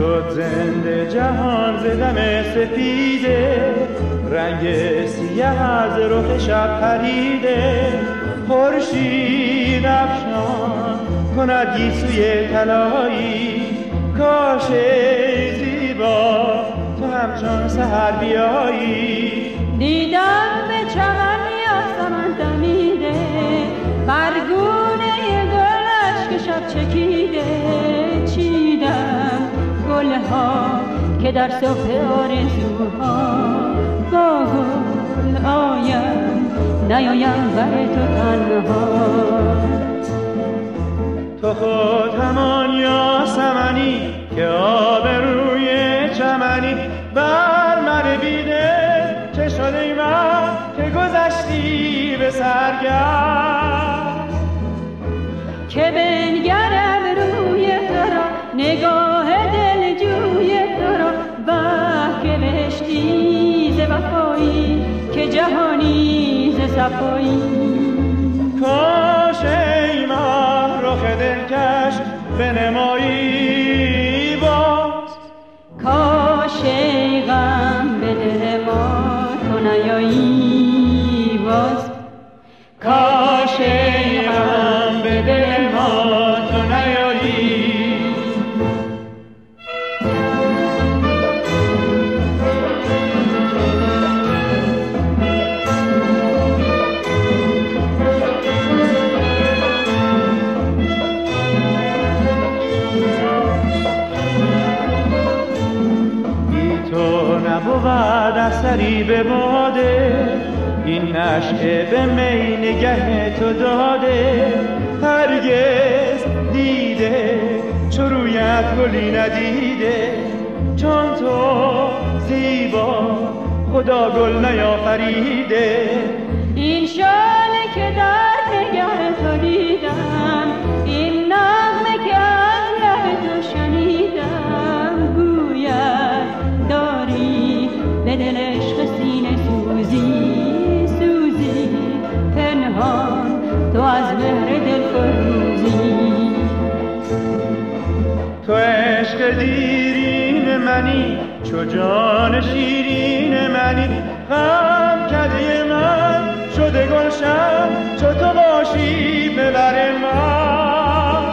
شد زنده جهان ز دم سپیده، رنگ سیه از رخ شب پریده. خورشید افشان کند گیسوی طلایی، کاش ای زیبا تو همچون سحر بیایی. دیدم به چمن یاسمن دمیده، برگونه گلش که شب چکیده. چیدم گلها که در صبح آرزوها، با گل آیم نیایم بر تو تنها. تو خود همان یاسمنی که آب روی چمنی، بر من بیده چه شده من که گذشتی به سرگرد. که بنگرم روی تو را، نگاه دل جوی تو را، وه که بهشتی ز وفایی که جهانی ز صفایی. کاش ای ماه رخ دلکش بنمایی باز، کاش ای غم به دل ما تو نیایی باز. کاش ای غم به دل ما تو نیایی. نبود اثری به باده، این نشعه به می نگه تو داده. هرگز دیده چو رویت گلی ندیده، چون تو زیبا خدا گل نیافریده. این شاله که در نگه تو دیدم، این نغمه که از لب تو شنیدم، گوید داری به دل عشق سینه سوزی سوزی، پنهان تو از مهر دل فروزی. تو عشق دیرین منی، چو جان شیرین منی، غم کده من شده گلشن چو تو باشی به بر من.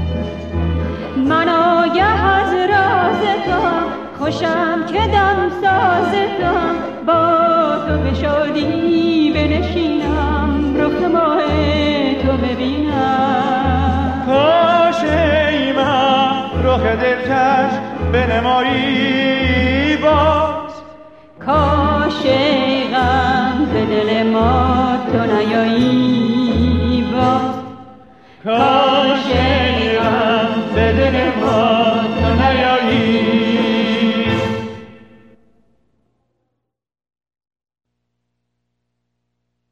من آگه از راز تو، خوشم که دم ساز تو، با تو به شادی بنشینم، رخ ماه تو ببینم. کاش ای من رخ دلکش بنمایی باز، کاش ای غم به دل ما تو نیایی باز.